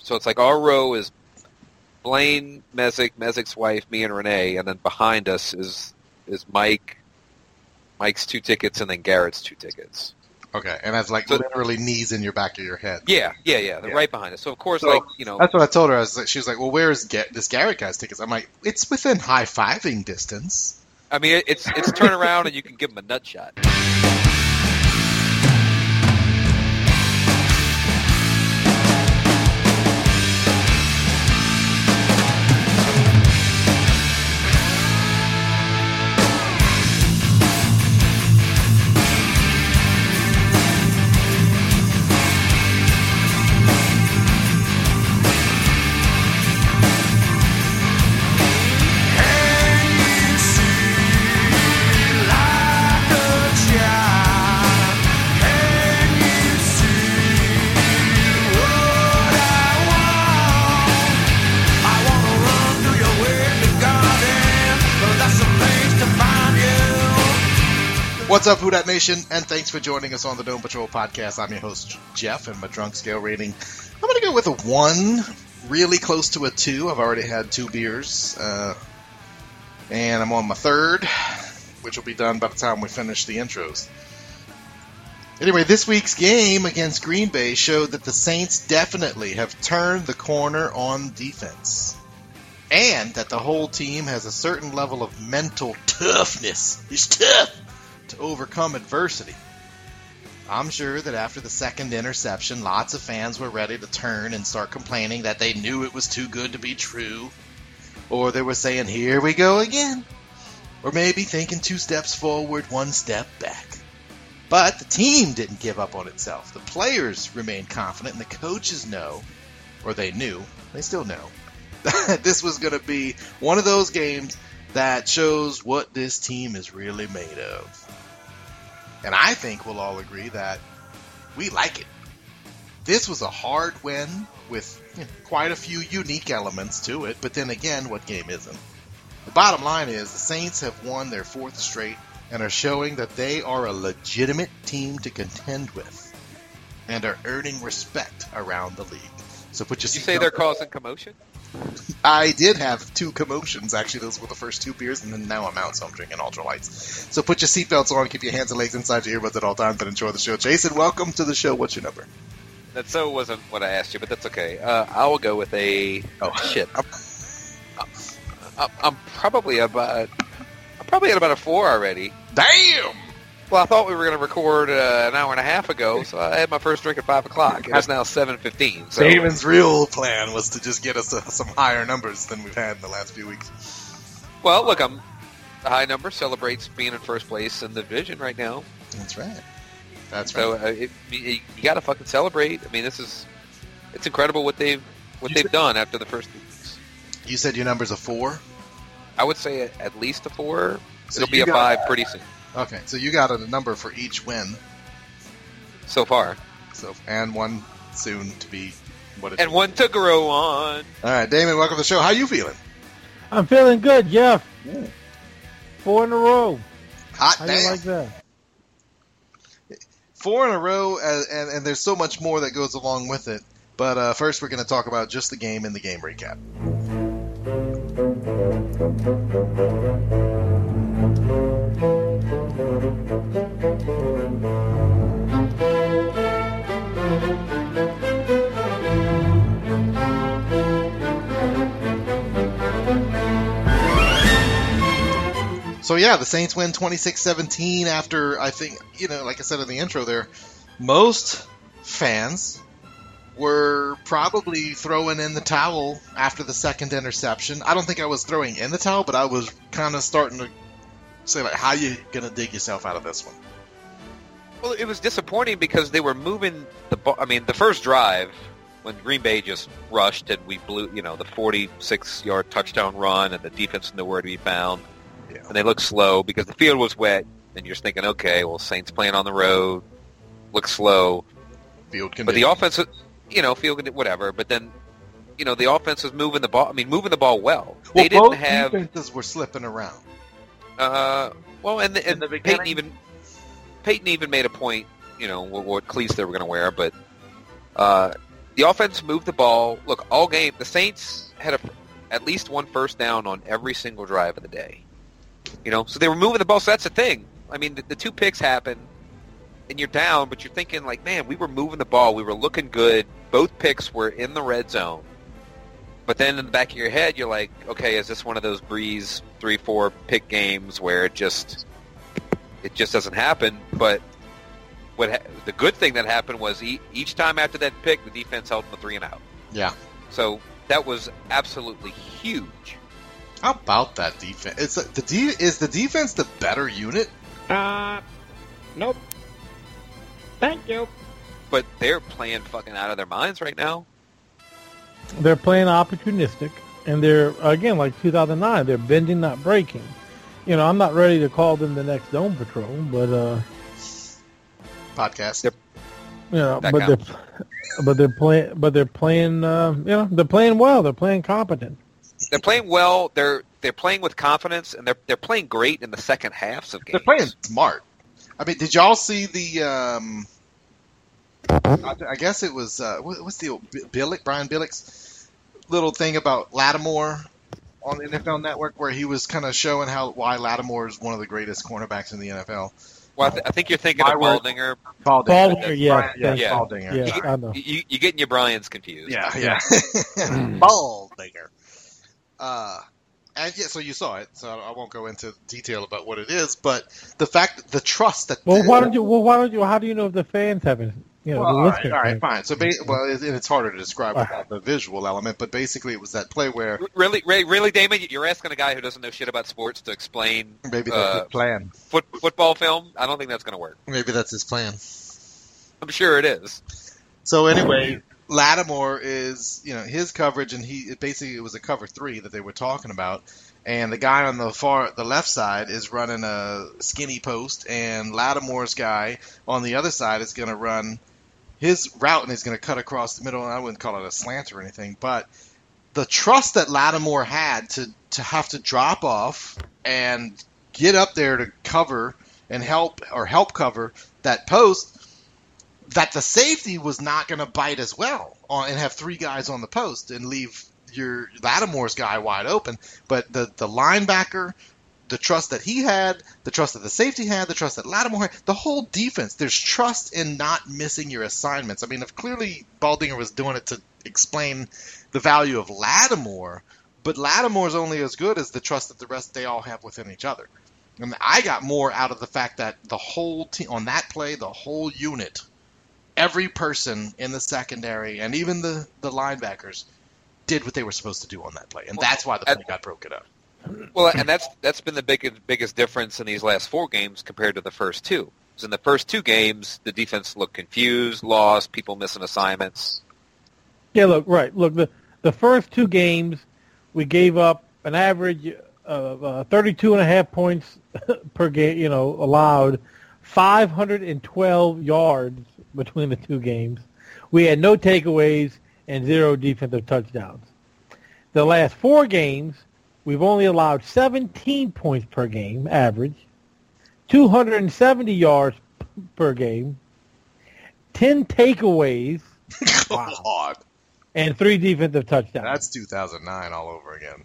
So it's like our row is Blaine, Mezek, Mezek's wife, me, and Renee, and then behind us is Mike, Mike's 2 tickets, and then Garrett's 2 tickets. Okay, and that's like literally knees in your back of your head. Yeah. They're right behind us. So of course, that's what I told her. She was like, "Well, where's this Garrett guy's tickets?" I'm like, "It's within high-fiving distance." I mean, it's turn around and you can give him a nut shot. What's up, Who Dat Nation, and thanks for joining us on the Dome Patrol podcast. I'm your host, Jeff, and my drunk scale rating, I'm going to go with a 1, really close to a 2. I've already had 2 beers, and I'm on my 3rd, which will be done by the time we finish the intros. Anyway, this week's game against Green Bay showed that the Saints definitely have turned the corner on defense, and that the whole team has a certain level of mental toughness. It's tough to overcome adversity. I'm sure that after the second interception, lots of fans were ready to turn and start complaining that they knew it was too good to be true, or they were saying, "Here we go again," or maybe thinking 2 steps forward, 1 step back. But the team didn't give up on itself. The players remained confident, and the coaches know, or they knew, they still know, that this was going to be one of those games that shows what this team is really made of. And I think we'll all agree that we like it. This was a hard win with quite a few unique elements to it, but then again, what game isn't? The bottom line is the Saints have won their 4th straight and are showing that they are a legitimate team to contend with and are earning respect around the league. So put your Did you say they're causing commotion? I did have 2 commotions. Actually, those were the first 2 beers, and then now I'm out, so I'm drinking ultralights. So put your seatbelts on, keep your hands and legs inside your earbuds at all times, and enjoy the show. Jason, welcome to the show. What's your number? That so wasn't what I asked you, but that's okay. I will go with a... Oh, shit. I'm probably at about a 4 already. Damn! Well, I thought we were going to record an hour and a half ago, so I had my first drink at 5 o'clock. It's now 7:15. So. Damon's real plan was to just get us some higher numbers than we've had in the last few weeks. Well, look, the high number celebrates being in first place in the division right now. That's right. That's right. So you got to fucking celebrate. I mean, it's incredible what they've done after the first 2 weeks. You said your number's a 4? I would say at least a 4. So it'll be a 5 pretty soon. Okay, so you got a number for each win so far. And 1 soon to be what it and is. 1 to grow on. All right, Damon, welcome to the show. How you feeling? I'm feeling good, Jeff. 4 in a row. Hot How damn. you like that? 4 in a row, and there's so much more that goes along with it. But first, we're going to talk about just the game and the game recap. So yeah, the Saints win 26-17 after, I think, like I said in the intro there, most fans were probably throwing in the towel after the second interception. I don't think I was throwing in the towel, but I was kind of starting to say, like, how you going to dig yourself out of this one? Well, it was disappointing because they were moving the ball. I mean, the first drive, when Green Bay just rushed and we blew, the 46-yard touchdown run and the defense nowhere to be found. Yeah. And they looked slow because the field was wet, and you're just thinking, okay, well, Saints playing on the road, look slow. Field condition. But the offense, field whatever. But then, the offense was moving the ball. I mean, moving the ball well. They didn't both have defenses were slipping around. And Peyton even made a point, what cleats they were going to wear, but The offense moved the ball. Look, all game, the Saints had at least one first down on every single drive of the day. So they were moving the ball. So that's the thing. I mean, the 2 picks happen, and you're down, but you're thinking like, man, we were moving the ball. We were looking good. Both picks were in the red zone. But then in the back of your head, you're like, okay, is this one of those Breeze 3-4 pick games where it just doesn't happen? But the good thing that happened was each time after that pick, the defense held the 3 and out. Yeah. So that was absolutely huge. How about that defense? Is the defense the better unit? Nope. Thank you. But they're playing fucking out of their minds right now. They're playing opportunistic, and they're, again, like 2009, they're bending, not breaking. I'm not ready to call them the next Dome Patrol, but podcast. Yep. They're playing well. They're playing competent. They're playing well. They're playing with confidence, and they're playing great in the second halves of games. They're playing smart. I mean, did y'all see the? I guess it was what's the old Brian Billick's little thing about Lattimore on the NFL Network, where he was kind of showing why Lattimore is one of the greatest cornerbacks in the NFL. Well, I think you're thinking of Baldinger. Baldinger, yeah. Baldinger. Yeah, I know. You're getting your Bryans confused. Yeah. Baldinger. And yeah, so you saw it. So I won't go into detail about what it is, but the trust that. Why don't you? How do you know if the fans haven't? All right, fine. So, it's harder to describe without the visual element, but basically it was that play where... Really, Damon, you're asking a guy who doesn't know shit about sports to explain maybe that's his plan. Football film? I don't think that's going to work. Maybe that's his plan. I'm sure it is. So anyway, Lattimore is, his coverage, and it was a cover 3 that they were talking about, and the guy on the left side is running a skinny post, and Lattimore's guy on the other side is going to run his route, and he's going to cut across the middle, and I wouldn't call it a slant or anything, but the trust that Lattimore had to have to drop off and get up there to cover and help cover that post, that the safety was not going to bite as well and have 3 guys on the post and leave your Lattimore's guy wide open. But the linebacker, the trust that he had, the trust that the safety had, the trust that Lattimore had, the whole defense, there's trust in not missing your assignments. I mean, if clearly Baldinger was doing it to explain the value of Lattimore, but Lattimore's only as good as the trust that the rest they all have within each other. And I got more out of the fact that the whole team on that play, the whole unit, every person in the secondary and even the linebackers did what they were supposed to do on that play, and that's why the play got broken up. Well, and that's been the biggest difference in these last 4 games compared to the first 2. Because in the first 2 games, the defense looked confused, lost, people missing assignments. Yeah, look, the first 2 games, we gave up an average of 32.5 points per game, allowed 512 yards between the 2 games. We had no takeaways and 0 defensive touchdowns. The last 4 games, we've only allowed 17 points per game, average, 270 yards per game, 10 takeaways, God. and 3 defensive touchdowns. That's 2009 all over again.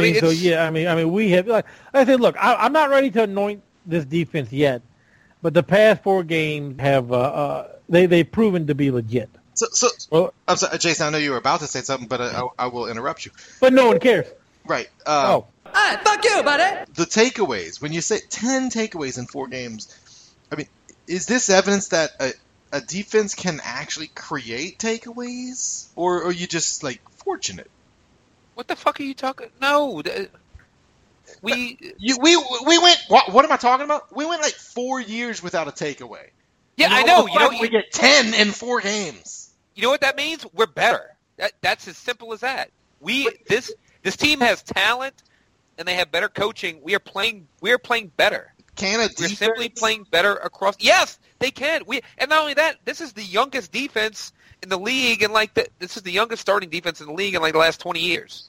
We have, like I said, look, I'm not ready to anoint this defense yet, but the past 4 games have they've proven to be legit. Well, I'm sorry, Jason, I know you were about to say something, but I will interrupt you. But no one cares. Right. Fuck you, buddy. The takeaways. When you say 10 takeaways in 4 games, I mean, is this evidence that a defense can actually create takeaways, or are you just fortunate? What the fuck are you talking? No, we went. What am I talking about? We went 4 years without a takeaway. Yeah, I know. We get 10 in 4 games. You know what that means? We're better. That's as simple as that. This team has talent, and they have better coaching. We are playing better. We're simply playing better across. Yes, they can. And not only that, this is the youngest defense in the league, and this is the youngest starting defense in the league in the last 20 years.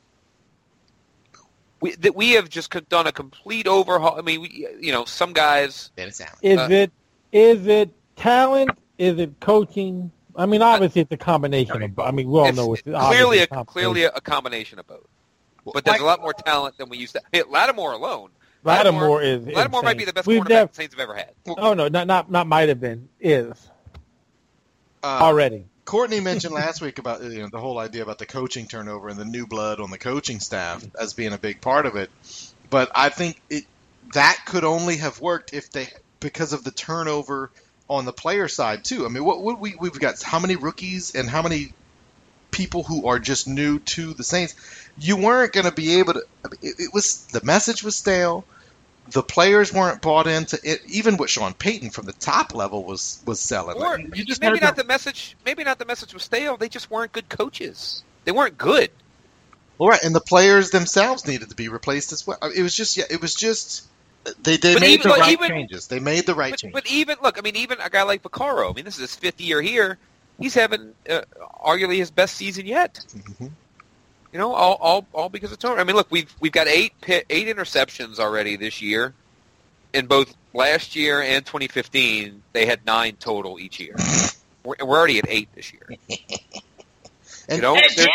We have just done a complete overhaul. I mean, some guys. Is it talent? Is it coaching? I mean, obviously it's a combination of. I mean, we all know it's clearly a combination of both. But there's a lot more talent than we used to. Hey, Lattimore alone. Lattimore might be the best cornerback the Saints have ever had. Oh no, not might have been, is already. Courtney mentioned last week about the whole idea about the coaching turnover and the new blood on the coaching staff as being a big part of it. But I think that could only have worked because of the turnover on the player side too. I mean, we've got how many rookies and how many people who are just new to the Saints. You weren't going to be able to. I mean, the message was stale. The players weren't bought into it. Even what Sean Payton from the top level was selling. Or maybe not the message was stale. They just weren't good coaches. They weren't good. All right, and the players themselves needed to be replaced as well. It was just they made the right changes. They made the right changes. But even a guy like Vaccaro. I mean, this is his 5th year here. He's having arguably his best season yet. Mm-hmm. All because of turnover. I mean, look, we've got 8 interceptions already this year. In both last year and 2015, they had 9 total each year. We're already at 8 this year. And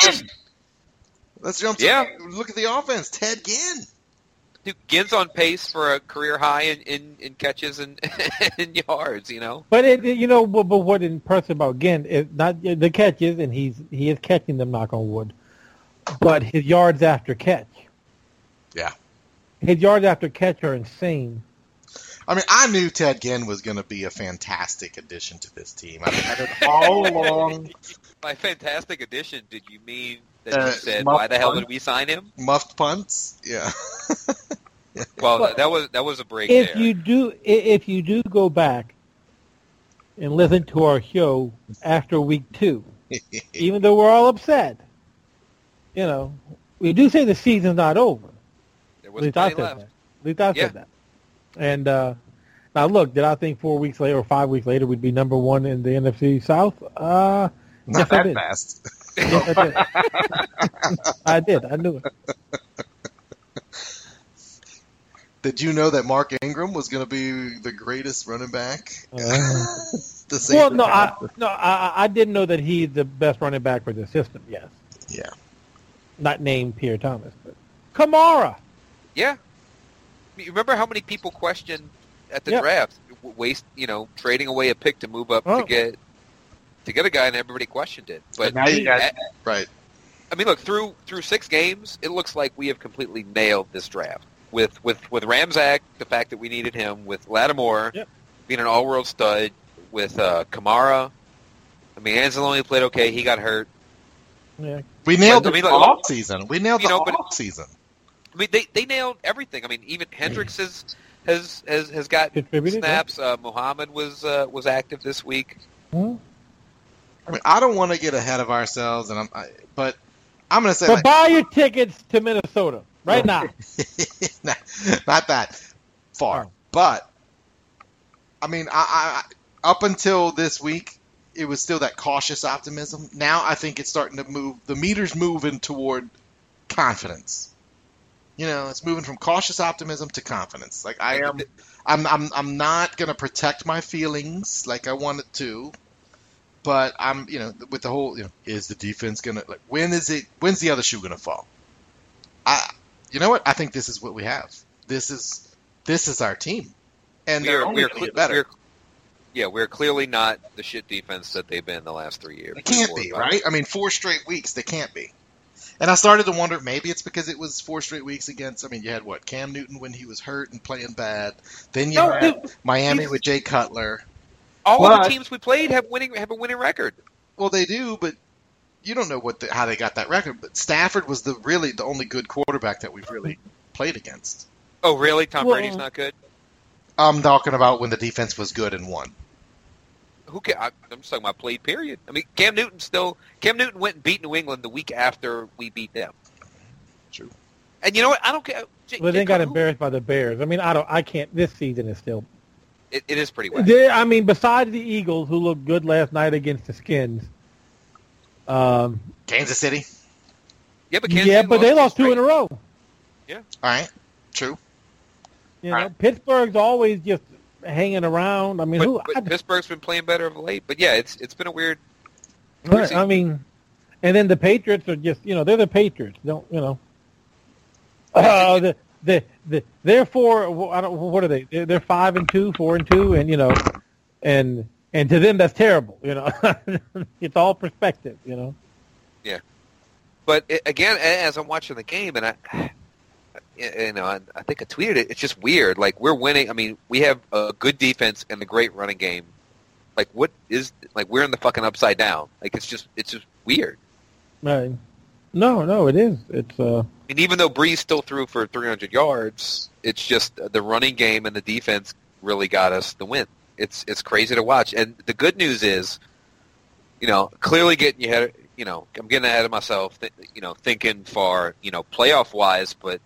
let's jump. Look at the offense. Ted Ginn. Dude, Ginn's on pace for a career high in catches and in yards. But but what impressive about Ginn is not the catches, and he is catching them. Knock on wood. But his yards after catch. Yeah. His yards after catch are insane. I mean, I knew Ted Ginn was going to be a fantastic addition to this team. I mean, I did all along. By fantastic addition, did you mean that you said, why the hell did we sign him? Muffed punts? Yeah. Well, that was a break if there. If you do go back and listen to our show after week 2, even though we're all upset, we do say the season's not over. There was plenty left. At least I said that. And now, look, did I think 4 weeks later or 5 weeks later we'd be number 1 in the NFC South? Not yes, that fast. Yes, I did. I knew it. Did you know that Mark Ingram was going to be the greatest running back? I didn't know that he's the best running back for the system. Yes. Yeah. Not named Pierre Thomas, but Kamara. Yeah. You remember how many people questioned at the draft, trading away a pick to move up to get a guy, and everybody questioned it. But now you got right. I mean, look, through 6 games, it looks like we have completely nailed this draft. With Ramczak, the fact that we needed him, with Lattimore being an all-world stud, with Kamara. I mean, Anzalone played okay. He got hurt. Yeah. We nailed the off season. We nailed the off season. I mean, they nailed everything. I mean, even Hendricks has got snaps. Muhammad was active this week. Hmm? I mean, I don't want to get ahead of ourselves, but I'm going to say. But buy your tickets to Minnesota right now. Not that far, but I mean, I up until this week, it was still that cautious optimism. Now I think it's starting to move. The meter's moving toward confidence. It's moving from cautious optimism to confidence. Like I'm not going to protect my feelings like I wanted to, but I'm, with the whole, is the defense going to, when's the other shoe going to fall? You know what? I think this is what we have. This is our team, and they're only going to get better. We're clearly not the shit defense that they've been the last 3 years. They can't be, right? I mean, 4 straight weeks, they can't be. And I started to wonder, maybe it's because it was 4 straight weeks against, you had Cam Newton when he was hurt and playing bad. Then you had Miami with Jay Cutler. All of the teams we played have a winning record. Well, they do, but you don't know how they got that record. But Stafford was the only good quarterback that we've really played against. Oh, really? Tom Brady's not good? I'm talking about when the defense was good and won. Who can? I'm just talking about played period. I mean, Cam Newton went and beat New England the week after we beat them. True. And you know what? I don't care. Well, they got embarrassed by the Bears. I mean, I can't. This season is still. It is pretty wacky. I mean, besides the Eagles, who looked good last night against the Skins. Kansas City. Yeah, but they lost 2 in a row. Yeah. All right. True. Pittsburgh's always just hanging around. I mean, but Pittsburgh's been playing better of late. But yeah, it's been a weird Right, I mean, and then the Patriots are just, they're the Patriots. They're 4. What are they? They're 5-2, 4-2, and to them that's terrible. It's all perspective. Yeah, but again, as I'm watching the game, and I think I tweeted it. It's just weird. Like, we're winning. I mean, we have a good defense and a great running game. Like, we're in the fucking upside down. Like, it's just weird. Right. No, it is. It's. And even though Breeze still threw for 300 yards, it's just the running game and the defense really got us the win. It's crazy to watch. And the good news is, clearly getting you ahead. I'm getting ahead of myself. Thinking far. Playoff wise, but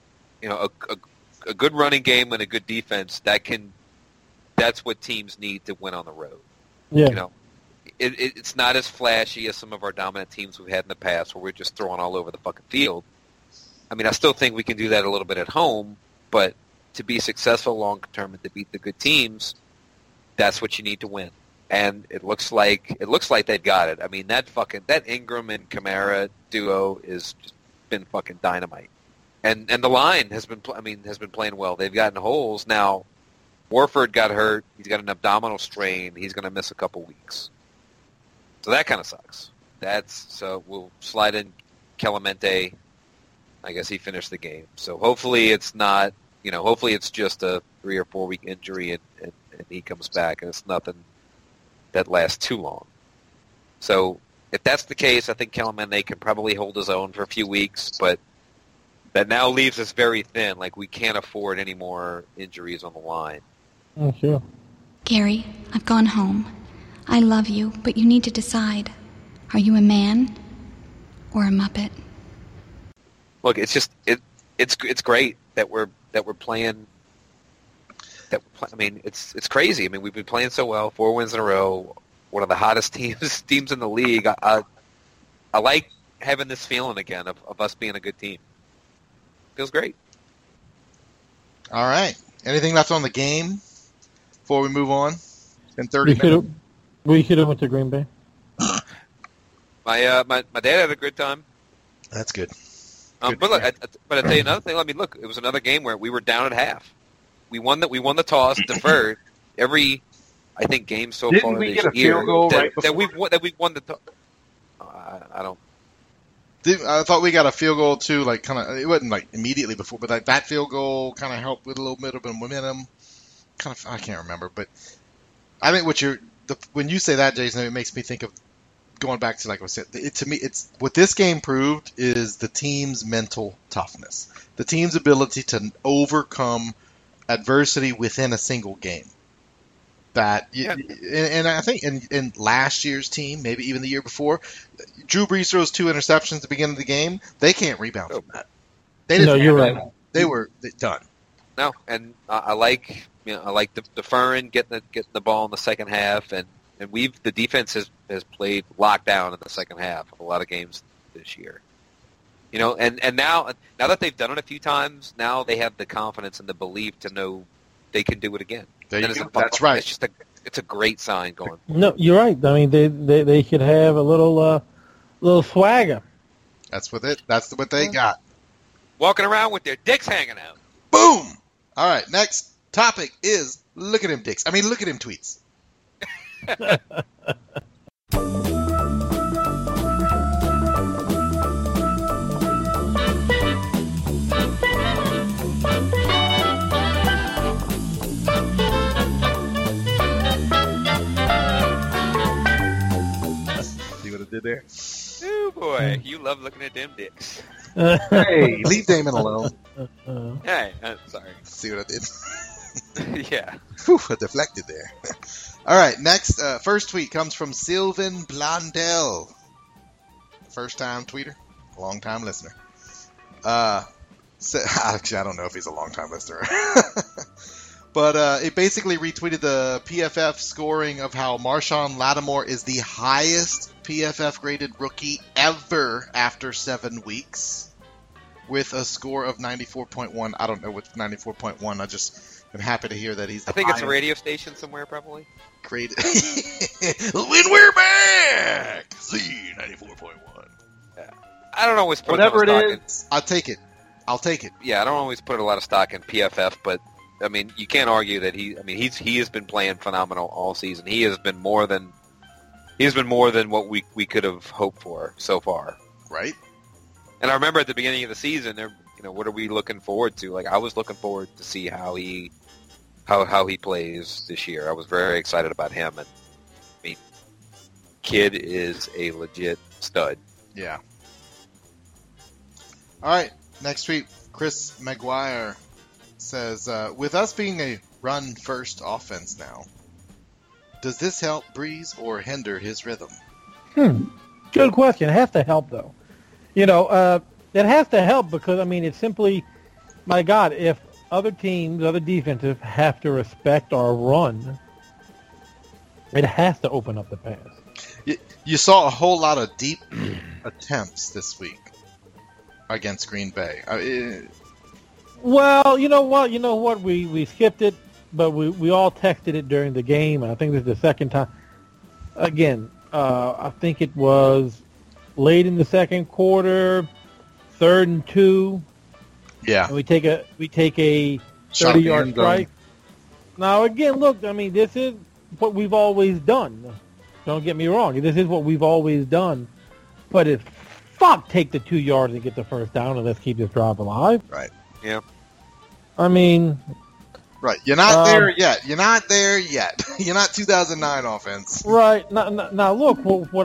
a good running game and a good defense that's what teams need to win on the road. Yeah. It's not as flashy as some of our dominant teams we've had in the past where we're just throwing all over the fucking field. I mean, I still think we can do that a little bit at home, but to be successful long term and to beat the good teams, that's what you need to win. And it looks like they've got it. I mean, that Ingram and Kamara duo is just been fucking dynamite. And the line has been playing well. They've gotten holes. Now, Warford got hurt. He's got an abdominal strain. He's going to miss a couple weeks. So that kind of sucks. So we'll slide in Clemente. I guess he finished the game. So hopefully it's not, hopefully it's just a 3 or 4 week injury and he comes back and it's nothing that lasts too long. So if that's the case, I think Clemente can probably hold his own for a few weeks, but that now leaves us very thin. Like, we can't afford any more injuries on the line. Oh, sure. Gary, I've gone home. I love you, but you need to decide. Are you a man or a Muppet? Look, it's just it's great that we're playing. It's crazy. I mean, we've been playing so well, 4 wins in a row, one of the hottest teams in the league. I like having this feeling again of us being a good team. Feels great. All right. Anything left on the game before we move on? It's been 30 minutes. We should have went to Green Bay. My dad had a good time. That's good. But look, I tell you another thing. I mean, look, it was another game where we were down at half. We won the toss, deferred. Every, I think, game so Didn't far we this get a year field goal right before? that we've won the toss. I don't. I thought we got a field goal too, like kind of. It wasn't like immediately before, but like that field goal kind of helped with a little bit of momentum. Kind of, I can't remember, but I think when you say that, Jason, it makes me think of going back to, like I said. To me, it's what this game proved is the team's mental toughness, the team's ability to overcome adversity within a single game. And I think in last year's team, maybe even the year before, Drew Brees throws 2 interceptions at the beginning of the game. They can't rebound from that. You're right. They were done. No, and I like deferring, getting the ball in the second half, and the defense has played lockdown in the second half of a lot of games this year. And now that they've done it a few times, now they have the confidence and the belief to know they can do it again. That's right. It's a great sign going. No, you're right. I mean, they should have a little swagger. That's what they got. Walking around with their dicks hanging out. Boom. All right. Next topic is look at him dicks. I mean, look at him tweets. Did there? Oh boy, you love looking at them dicks. Hey, leave Damon alone. Hey, sorry. See what I did? Yeah. Whew, I deflected there. All right, next, first tweet comes from Sylvan Blondell. First time tweeter, long time listener. Actually, I don't know if he's a long time listener. But it basically retweeted the PFF scoring of how Marshawn Lattimore is the highest PFF graded rookie ever after 7 weeks, with a score of 94.1. I don't know what's 94.1. I just am happy to hear that he's the I think it's a highest radio station somewhere, probably. grade. When we're back! Z94.1. I don't always put Whatever a ton of it stock is. I'll take it. Yeah, I don't always put a lot of stock in PFF, but I mean, you can't argue that he has been playing phenomenal all season. He has been more than what we could have hoped for so far. Right? And I remember at the beginning of the season, what are we looking forward to? Like, I was looking forward to see how he plays this year. I was very excited about him, and I mean, kid is a legit stud. Yeah. All right. Next week, Chris McGuire says, with us being a run-first offense now, does this help Breeze or hinder his rhythm? Good question. It has to help, though. It has to help because, I mean, it's simply, my God, if other teams, other defenses have to respect our run, it has to open up the pass. You saw a whole lot of deep attempts this week against Green Bay. Well, you know what? We skipped it, but we all texted it during the game, and I think this is the second time. Again, I think it was late in the second quarter, 3rd and 2. Yeah. And we take a 30-yard strike. Now, again, look, I mean, this is what we've always done. Don't get me wrong. This is what we've always done. But it's take the 2 yards and get the first down, and let's keep this drive alive. Right. Yeah. I mean... Right. You're not there yet. You're not there yet. You're not 2009 offense. Right. Now look, what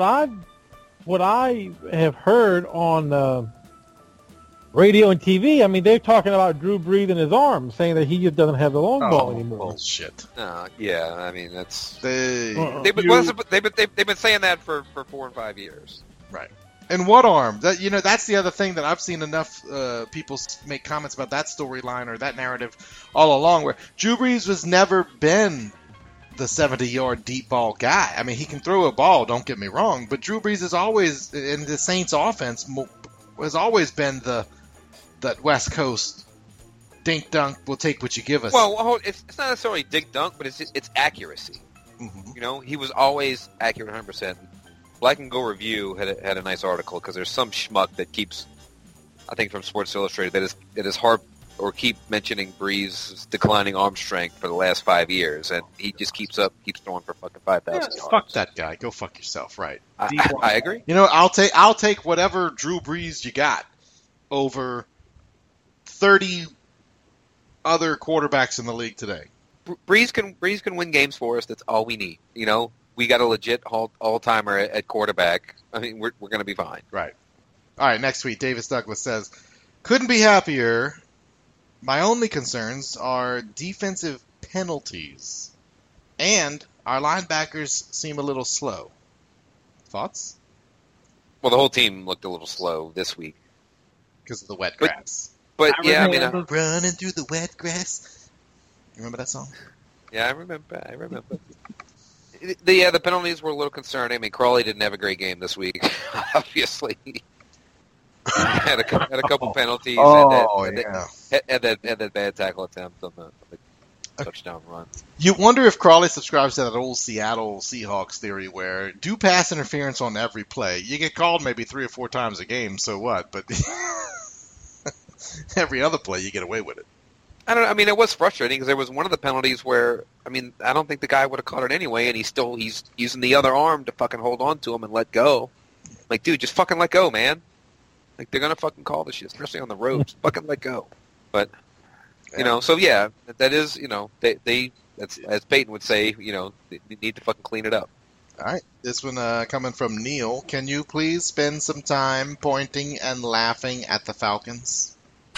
I have heard on radio and TV, I mean, they're talking about Drew Brees in his arms, saying that he just doesn't have the long ball anymore. Bullshit. Yeah, I mean, that's... They've They've been saying that for 4 or 5 years. Right. And what arm? That's the other thing that I've seen enough people make comments about that storyline or that narrative all along, where Drew Brees has never been the 70-yard deep ball guy. I mean, he can throw a ball, don't get me wrong, but Drew Brees is always, in the Saints offense, has always been that West Coast dink dunk, we'll take what you give us. Well, it's not necessarily dink dunk, but it's accuracy. Mm-hmm. He was always accurate 100%. Black and Go Review had a nice article because there's some schmuck that keeps, I think from Sports Illustrated, that is hard or keep mentioning Brees' declining arm strength for the last 5 years, and he just keeps throwing for fucking 5,000 yards. Fuck that guy. Go fuck yourself. Right. I agree. I'll take whatever Drew Brees you got over 30 other quarterbacks in the league today. Brees can win games for us. That's all we need. We got a legit all-timer at quarterback. I mean, we're going to be fine. Right. All right, next week, Davis Douglas says, couldn't be happier. My only concerns are defensive penalties. And our linebackers seem a little slow. Thoughts? Well, the whole team looked a little slow this week. Because of the wet grass. But running through the wet grass. You remember that song? Yeah, I remember. The penalties were a little concerning. I mean, Crawley didn't have a great game this week, obviously. had a couple penalties. Had that bad tackle attempt on the touchdown run. You wonder if Crawley subscribes to that old Seattle Seahawks theory where do pass interference on every play. You get called maybe 3 or 4 times a game, so what? But every other play, you get away with it. I don't know. I mean, it was frustrating because there was one of the penalties where, I mean, I don't think the guy would have caught it anyway, and he's using the other arm to fucking hold on to him and let go. Like, dude, just fucking let go, man. Like, they're gonna fucking call this shit, especially on the road. Just fucking let go. But so yeah, that is, that's, as Peyton would say, they need to fucking clean it up. All right, this one coming from Neil. Can you please spend some time pointing and laughing at the Falcons?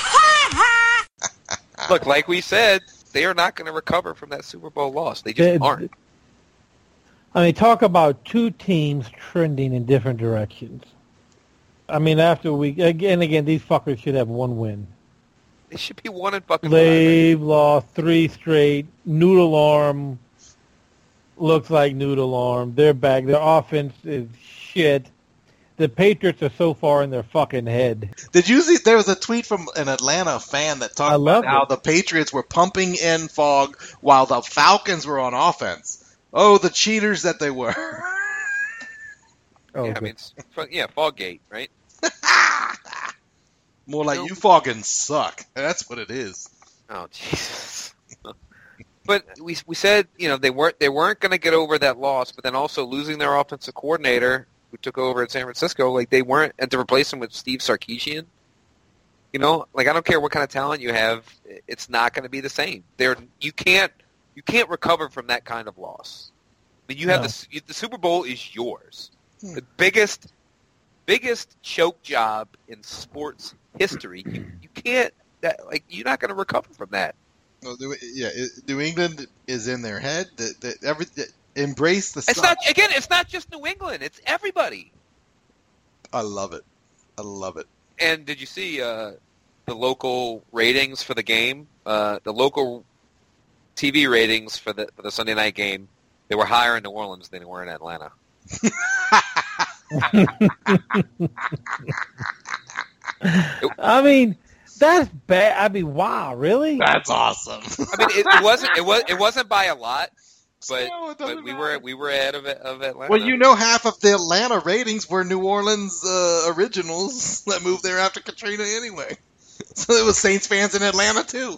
Look, like we said, they are not going to recover from that Super Bowl loss. They just aren't. I mean, talk about two teams trending in different directions. I mean, after again, these fuckers should have one win. They should be 1 and fucking 5. They've lost 3 straight. Noodle arm looks like noodle arm. They're back. Their offense is shit. the Patriots are so far in their fucking head. Did you see? There was a tweet from an Atlanta fan that talked about how the Patriots were pumping in fog while the Falcons were on offense. Oh, the cheaters that they were. Yeah, I mean, Foggate, right? More like you fucking suck. That's what it is. Oh, Jesus. But we said, they weren't going to get over that loss, but then also losing their offensive coordinator who took over at San Francisco, like they weren't, and to replace him with Steve Sarkisian, I don't care what kind of talent you have, it's not going to be the same. You can't recover from that kind of loss. I mean, you have the Super Bowl is yours. The biggest choke job in sports history. You can't, you're not going to recover from that. Well, New England is in their head. Embrace the. It's not just New England. It's everybody. I love it. And did you see the local ratings for the game? The local TV ratings for the Sunday night game, they were higher in New Orleans than they were in Atlanta. I mean, that's bad. I mean, wow, really? That's awesome. I mean, it wasn't by a lot, but we were ahead of Atlanta. Well, half of the Atlanta ratings were New Orleans originals that moved there after Katrina anyway. So it was Saints fans in Atlanta too.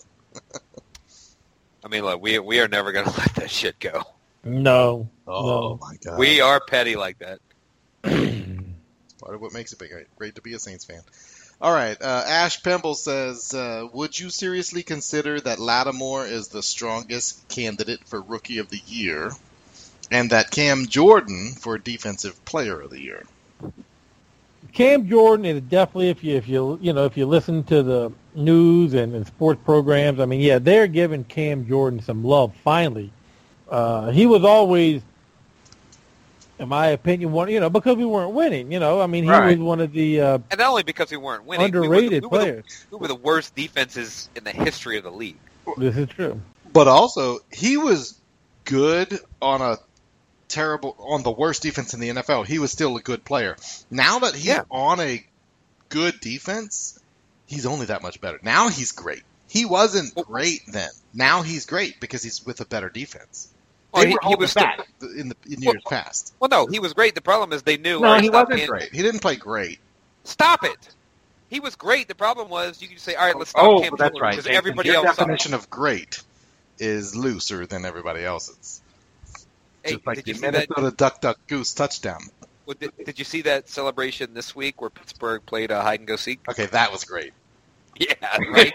I mean, look, we are never going to let that shit go. No. Oh my God. We are petty like that. Part of what makes it great to be a Saints fan. All right, Ash Pemble says, would you seriously consider that Lattimore is the strongest candidate for Rookie of the Year, and that Cam Jordan for Defensive Player of the Year? Cam Jordan is definitely, if you listen to the news and sports programs, I mean, yeah, they're giving Cam Jordan some love finally. He was always, in my opinion, because we weren't winning. I mean, he was one of the and not only because we weren't winning, underrated players. We were the worst defenses in the history of the league. This is true. But also, he was good on the worst defense in the NFL. He was still a good player. Now that he's on a good defense, he's only that much better. Now he's great. He wasn't great then. Now he's great because he's with a better defense. Well, he was back in years past. Well, no, he was great. The problem is they knew. No, he wasn't great. He didn't play great. Stop it. He was great. The problem was you could say, all right, let's stop Cam that's Jordan right. because everybody else. Your definition of great is looser than everybody else's. Hey, just like the Minnesota Duck Duck Goose touchdown. Well, did you see that celebration this week where Pittsburgh played hide and go seek? Okay, that was great. Yeah, right.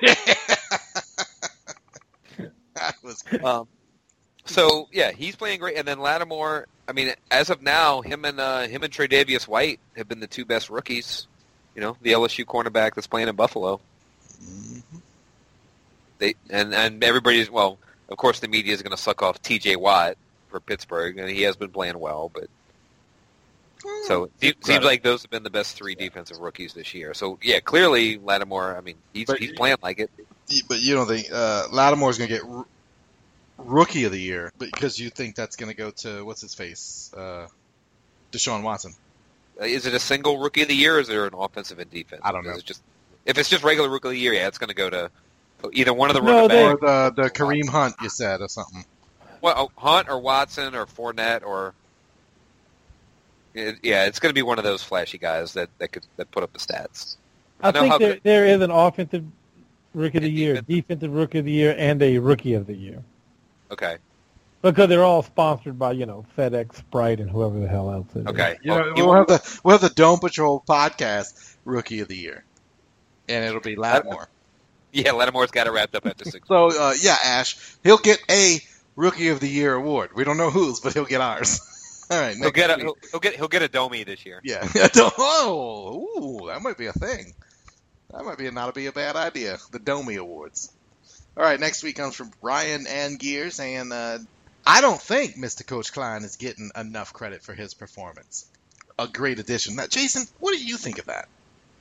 That was great. So yeah, he's playing great, and then Lattimore. I mean, as of now, him and Tre'Davious White have been the two best rookies. The LSU cornerback that's playing in Buffalo. Mm-hmm. And everybody's of course the media is going to suck off T.J. Watt for Pittsburgh, and he has been playing well, but so it seems like those have been the best three defensive rookies this year. So yeah, clearly Lattimore. I mean, he's playing like it. But you don't think Lattimore's going to get Rookie of the Year because you think that's going to go to what's his face, Deshaun Watson? Is it a single Rookie of the Year, or is there an offensive and defense? I don't know. If it's just regular Rookie of the Year, yeah, it's going to go to either one of the running backs or the Kareem Hunt you said or something. Well, Hunt or Watson or Fournette or it's going to be one of those flashy guys that put up the stats. I think there is an offensive Rookie of the Year, defensive Rookie of the Year, and a Rookie of the Year. Okay. Because they're all sponsored by FedEx, Sprite, and whoever the hell else it is. Okay. We'll have the Dome Patrol podcast Rookie of the Year, and it'll be Lattimore. Yeah, Lattimore's got it wrapped up after 6. So Ash, he'll get a Rookie of the Year award. We don't know whose, but he'll get ours. All right. He'll get a Domey this year. Yeah. That might be a thing. That might not be a bad idea. The Domey Awards. All right, next week comes from Ryan Angier saying, I don't think Mr. Coach Klein is getting enough credit for his performance. A great addition. Now, Jason, what do you think of that?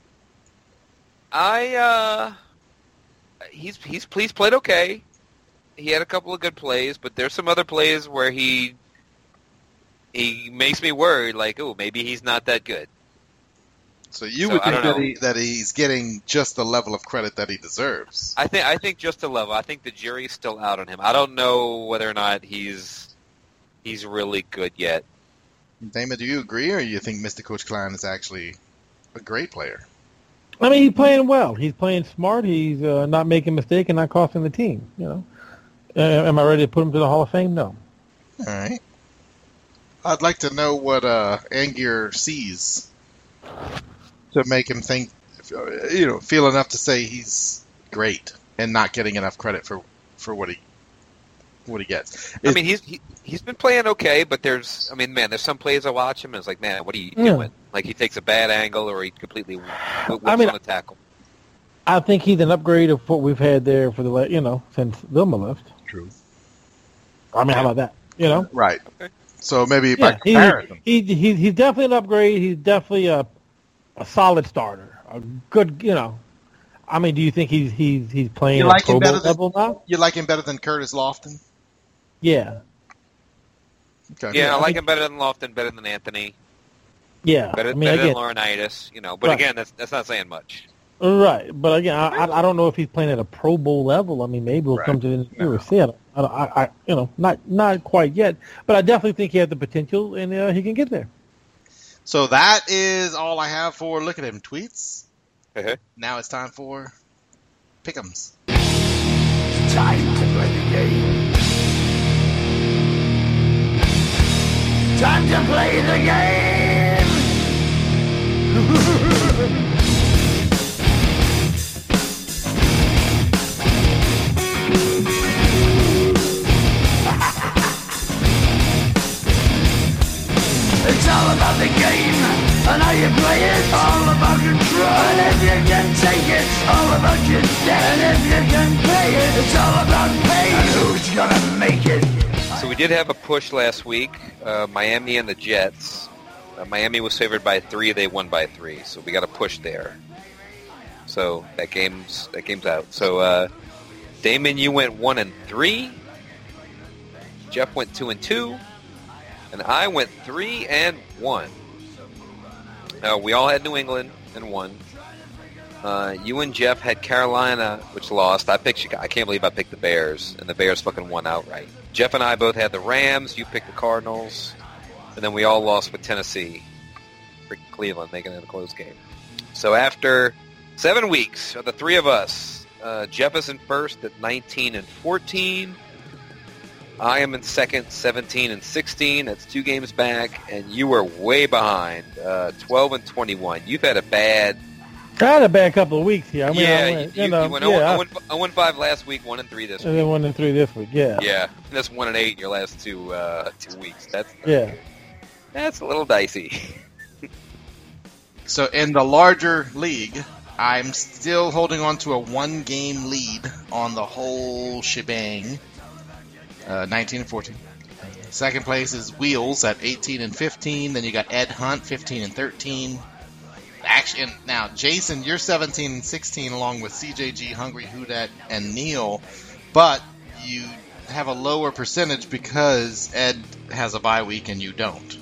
He's played okay. He had a couple of good plays, but there's some other plays where he makes me worried, like, maybe he's not that good. So you would think that he's getting just the level of credit that he deserves. I think just the level. I think the jury's still out on him. I don't know whether or not he's really good yet. Damon, do you agree, or you think Mr. Coach Klein is actually a great player? I mean, he's playing well. He's playing smart. He's not making mistakes and not costing the team. Am I ready to put him to the Hall of Fame? No. All right. I'd like to know what Angier sees to make him think, feel enough to say he's great and not getting enough credit for what he gets. I mean, he's been playing okay, but there's some plays I watch him and it's like, man, what are you doing? Like he takes a bad angle or he completely whips on a tackle. I think he's an upgrade of what we've had there for the since Vilma left. True. I mean, how about that? Right. Okay. So maybe by comparison, he's definitely an upgrade. He's definitely a solid starter. A good, I mean, do you think he's playing at Pro Bowl level now? You like him better than Curtis Lofton? Yeah. Okay. Yeah, I like him better than Lofton, better than Anthony. Yeah. Better than Laurinaitis, But right. Again, that's not saying much. Right, but again, I don't know if he's playing at a Pro Bowl level. I mean, maybe we'll come to the end of the year. I not quite yet, but I definitely think he has the potential, and he can get there. So that is all I have for Look at Him tweets. Uh-huh. Now it's time for Pick'ems. Time to play the game. Time to play the game. It's all about the game and how you play it. All about control, and if you can take it, all about your debt. And if you can pay it, it's all about pay. And who's gonna make it? So we did have a push last week. Miami and the Jets. Miami was favored by 3. They won by 3. So we got a push there. So that game's out. So Damon, you went 1-3. Jeff went 2-2. And I went 3-1. We all had New England and won. You and Jeff had Carolina, which lost. I can't believe I picked the Bears, and the Bears fucking won outright. Jeff and I both had the Rams. You picked the Cardinals. And then we all lost with Tennessee. Freaking Cleveland making it a close game. So after 7 weeks of the three of us, Jeff is in first at 19-14. I am in second, 17-16. That's 2 games back, and you are way behind, 12-21. You've had a bad. I had a bad couple of weeks here. I mean, you went 0-5 last week, 1-3 this week, and then 1-3 this week. Yeah. Yeah, and that's 1-8 your last 2 weeks. That's a little dicey. So in the larger league, I'm still holding on to a 1-game lead on the whole shebang. 19-14. Second place is Wheels at 18-15. Then you got Ed Hunt, 15-13. Actually, now Jason, you're 17-16, along with CJG, Hungry Houdat, and Neil. But you have a lower percentage because Ed has a bye week and you don't.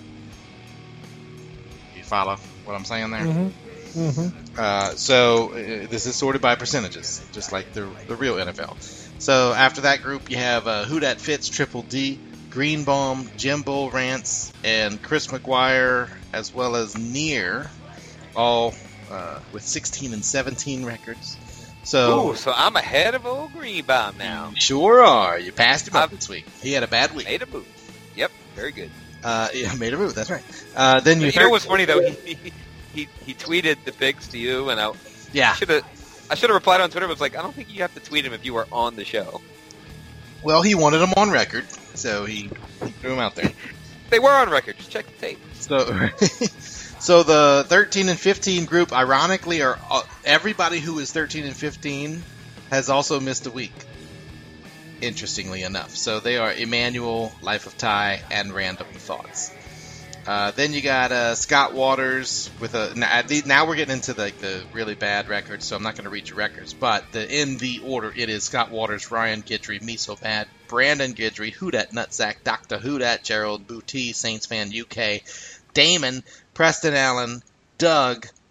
You follow what I'm saying there? Mm-hmm. Mm-hmm. So this is sorted by percentages, just like the real NFL. So after that group, you have Houdat Fitz, Triple D, Greenbaum, Jim Bull Rants, and Chris McGuire, as well as Near, all with 16-17 records. So I'm ahead of old Greenbaum now. You sure are. You passed him up this week. He had a bad week. Made a move. Yep, very good. Yeah, made a move. That's right. Then you know what's funny though? He tweeted the picks to you, and I should have replied on Twitter. But was like, I don't think you have to tweet him if you were on the show. Well, he wanted them on record, so he threw them out there. They were on record. Just check the tape. So the 13-15 group, ironically, are everybody who is 13-15 has also missed a week. Interestingly enough, so they are Emmanuel, Life of Ty, and Random Thoughts. Then you got Scott Waters with now we're getting into the really bad records, so I'm not going to read your records. But in the order, it is Scott Waters, Ryan Guidry, Me So Bad, Brandon Guidry, Houdat Nutsack, Dr. Houdat, Gerald Booty, Saints Fan UK, Damon, Preston Allen, Doug,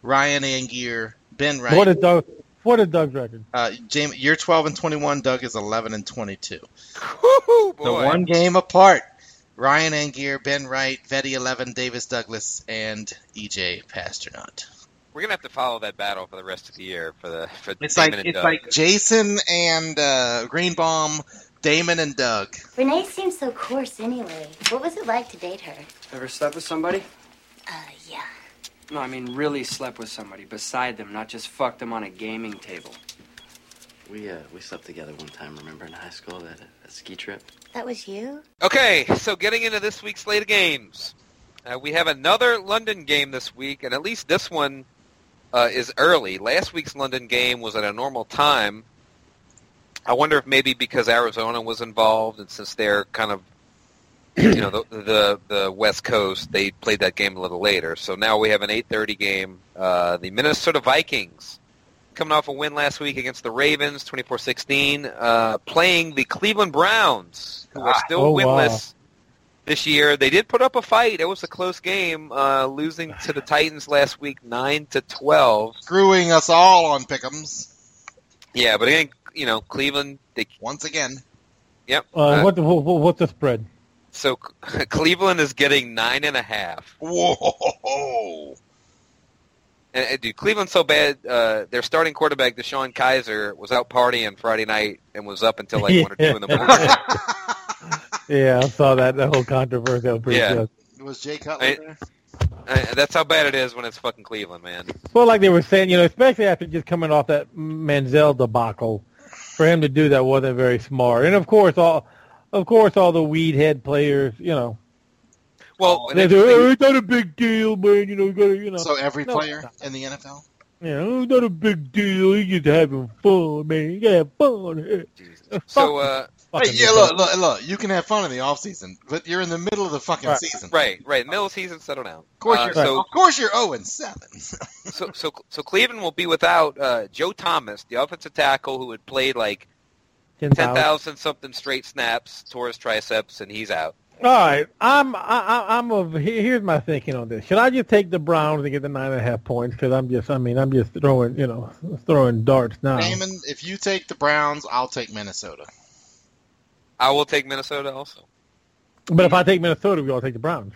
Ryan Angier, Ben Wright. What is Doug's record? James, you're 12-21. Doug is 11-22. Woo-hoo, boy. So one game apart. Ryan Angier, Ben Wright, Vetty 11, Davis Douglas, and EJ Pasternaut. We're gonna have to follow that battle for the rest of the year for It's Damon like and Doug. like Jason and Greenbaum, Damon and Doug. Renee seems so coarse anyway. What was it like to date her? Ever slept with somebody? Yeah. No, I mean really slept with somebody beside them, not just fucked them on a gaming table. We slept together one time, remember, in high school, that ski trip? That was you? Okay, so getting into this week's slate of games. We have another London game this week, and at least this one is early. Last week's London game was at a normal time. I wonder if maybe because Arizona was involved, and since they're kind of, the West Coast, they played that game a little later. So now we have an 8:30 game. The Minnesota Vikings, coming off a win last week against the Ravens, 24-16, playing the Cleveland Browns, who are still winless this year. They did put up a fight. It was a close game, losing to the Titans last week, 9-12. Screwing us all on pick'ems. Yeah, but again, Cleveland. Once again. Yep. What's the spread? So Cleveland is getting 9.5. Whoa! And dude, Cleveland's so bad. Their starting quarterback, Deshaun Kaiser, was out partying Friday night and was up until like 1 or 2 in the morning. Yeah, I saw that whole controversy. That was pretty good. Was Jay Cutler there? That's how bad it is when it's fucking Cleveland, man. Well, like they were saying, especially after just coming off that Manziel debacle, for him to do that wasn't very smart. And of course, all the weed head players, Well, it's not a big deal, man. You gotta. So every player in the NFL. It's not a big deal. You're just having fun, man. You gotta have fun. So, look. You can have fun in the off season, but you're in the middle of the fucking season. Right. Middle of the season, settle down. Of course, you're 0-7. So Cleveland will be without Joe Thomas, the offensive tackle who had played like 10,000 something straight snaps, tore his triceps, and he's out. All right, here's my thinking on this. Should I just take the Browns and get the 9.5 points? Because I'm just throwing darts now. Damon, if you take the Browns, I'll take Minnesota. I will take Minnesota also. But if I take Minnesota, we all take the Browns.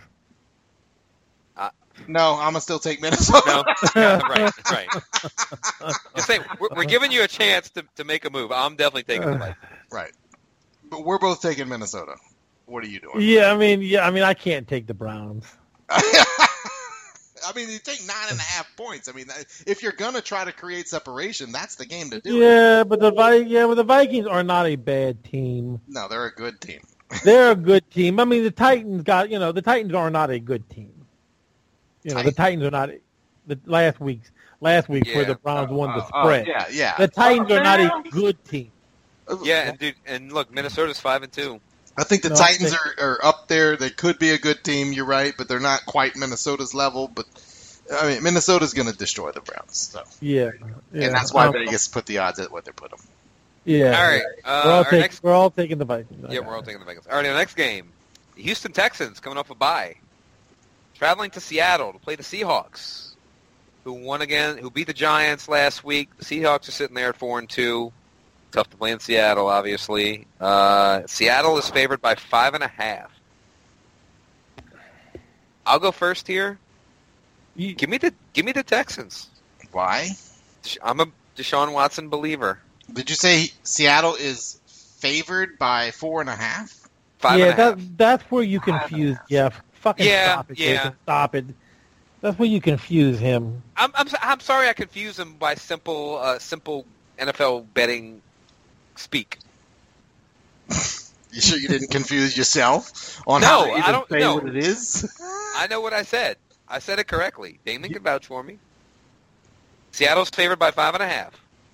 No, I'm gonna still take Minnesota. No, right. Just saying, we're giving you a chance to make a move. I'm definitely taking the Vikings. Right, but we're both taking Minnesota. What are you doing? Yeah, I mean, I can't take the Browns. I mean, you take 9.5 points. I mean, if you're gonna try to create separation, that's the game to do. Yeah, but the Vikings are not a bad team. No, they're a good team. They're a good team. I mean, the Titans are not a good team. The Titans are not. Last week where the Browns won the spread. Yeah. The Titans are not a good team. Yeah, and look, Minnesota's 5-2. I think the Titans are up there. They could be a good team. You're right, but they're not quite Minnesota's level. But I mean, Minnesota's going to destroy the Browns. So. Yeah. And that's why Vegas put the odds at what they put them. Yeah. All right. We're all taking the Vikings. Yeah, we're all taking the Vikings. All right, our next game, the Houston Texans coming off a bye, traveling to Seattle to play the Seahawks, who beat the Giants last week. The Seahawks are sitting there at 4-2. Tough to play in Seattle, obviously. Seattle is favored by 5.5. I'll go first here. Give me the Texans. Why? I'm a Deshaun Watson believer. Did you say Seattle is favored by 4.5? 5.5. That's where you confuse Jeff. Stop it, Jason. Stop it. That's where you confuse him. I'm sorry I confuse him by simple NFL betting speak. You sure you didn't confuse yourself on no, how to I don't say know what it is? I know what I said. I said it correctly. Damon can vouch for me. Seattle's favored by 5.5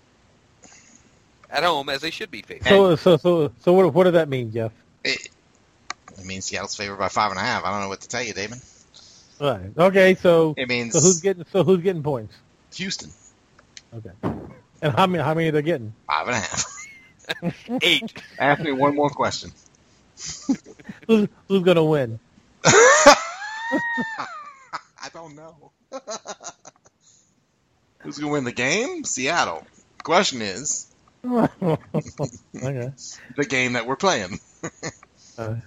at home, as they should be favored. So what does that mean, Jeff? It means Seattle's favored by 5.5. I don't know what to tell you, Damon. Right. Okay. So it means who's getting points? Houston. Okay. And how many are they getting? 5.5. 8. Ask me one more question. Who's going to win? I don't know. Who's going to win the game? Seattle. The question is, Okay. the game that we're playing. I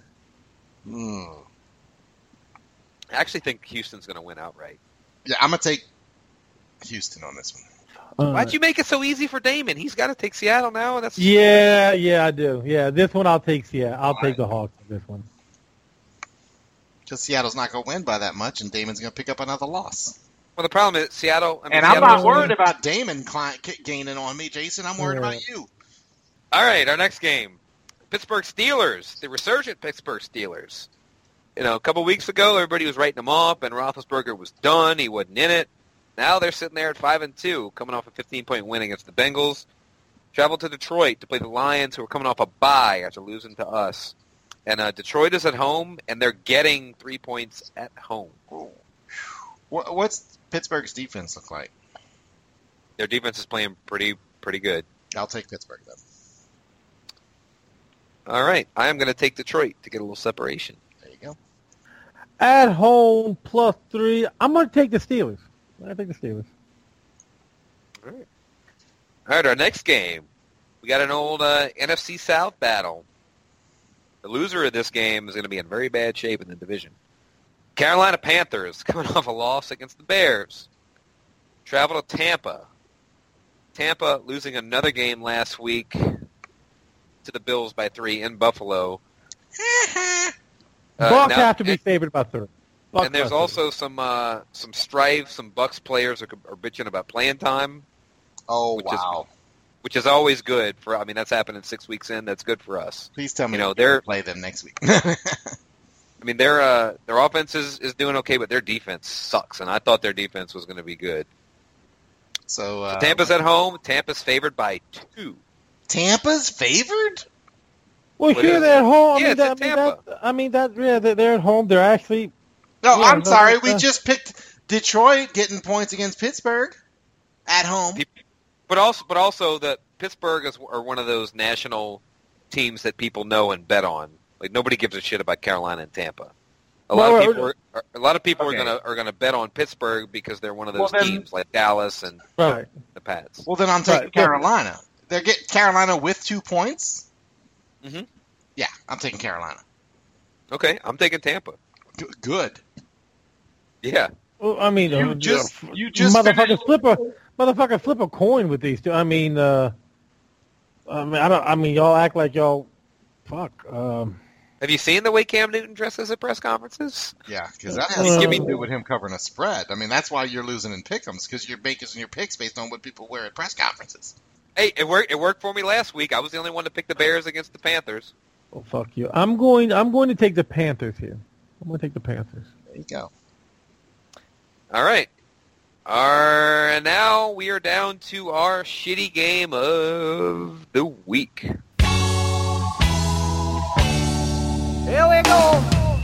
actually think Houston's going to win outright. Yeah, I'm going to take Houston on this one. Why'd you make it so easy for Damon? He's got to take Seattle now. And that's Yeah, I do. Yeah, this one I'll take Seattle. I'll take the Hawks on this one. Because Seattle's not going to win by that much, and Damon's going to pick up another loss. Well, the problem is Seattle. I'm Seattle's not worried about Damon gaining on me, Jason. I'm worried about you. All right, our next game. Pittsburgh Steelers, the resurgent Pittsburgh Steelers. A couple weeks ago, everybody was writing them off, and Roethlisberger was done. He wasn't in it. Now they're sitting there at 5-2, coming off a 15-point win against the Bengals. Traveled to Detroit to play the Lions, who are coming off a bye after losing to us. And Detroit is at home, and they're getting 3 points at home. What's Pittsburgh's defense look like? Their defense is playing pretty good. I'll take Pittsburgh, then. All right. I am going to take Detroit to get a little separation. There you go. At home, +3. I'm going to take the Steelers. I take the Steelers. All right, our next game. We got an old NFC South battle. The loser of this game is going to be in very bad shape in the division. Carolina Panthers coming off a loss against the Bears. Travel to Tampa. Tampa losing another game last week to the Bills by 3 in Buffalo. Bucks have to be favored by 3. And there's also some strife. Some Bucks players are bitching about playing time. Oh, wow. Which is always good for. I mean, that's happening 6 weeks in. That's good for us. Please tell me they're play them next week. I mean, their offense is doing okay, but their defense sucks, and I thought their defense was going to be good. So Tampa's at home. Tampa's favored by 2. Tampa's favored? Well, sure, they're at home. Yeah, it's Tampa. They're at home. They're actually. No, I'm sorry. We just picked Detroit getting points against Pittsburgh at home. But also that Pittsburgh are one of those national teams that people know and bet on. Like nobody gives a shit about Carolina and Tampa. A lot of people are gonna bet on Pittsburgh because they're one of those teams like Dallas and the Pats. Well, then I'm taking Carolina. They get Carolina with 2 points. Mm-hmm. Yeah, I'm taking Carolina. Okay, I'm taking Tampa. Good. Yeah. Well, I mean, you just motherfucker flip a coin with these two. I mean, y'all act like y'all. Fuck. Have you seen the way Cam Newton dresses at press conferences? Yeah, because that has to do with him covering a spread. I mean, that's why you're losing in pick'ems, because you're making your picks based on what people wear at press conferences. Hey, it worked for me last week. I was the only one to pick the Bears against the Panthers. Oh, fuck you. I'm going to take the Panthers here. I'm going to take the Panthers. There you go. All right. And now we are down to our shitty game of the week. Here we go.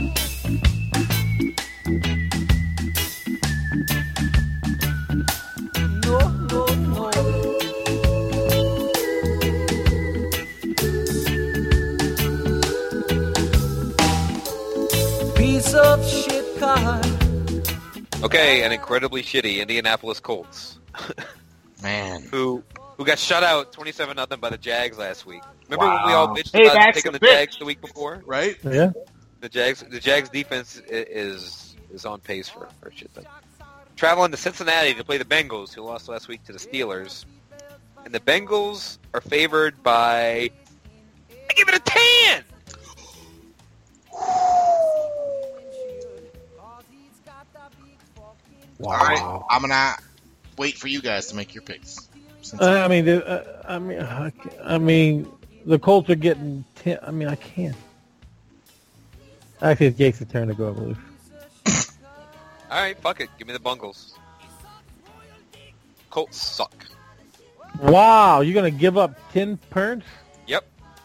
No. Piece of shit car. Okay, an incredibly shitty Indianapolis Colts. Man. Who got shut out 27-0 by the Jags last week. Remember when we all bitched about picking the Jags the week before? Right? Yeah. The Jags defense is on pace for a shit thing. Traveling to Cincinnati to play the Bengals, who lost last week to the Steelers. And the Bengals are favored by... I give it a 10! Wow. All right, I'm gonna wait for you guys to make your picks. I mean, the Colts are getting 10. I mean, I can't. Actually, it's Jason's turn to go, I believe. All right, fuck it. Give me the Bengals. Colts suck. Wow, you're gonna give up 10 points? Yep.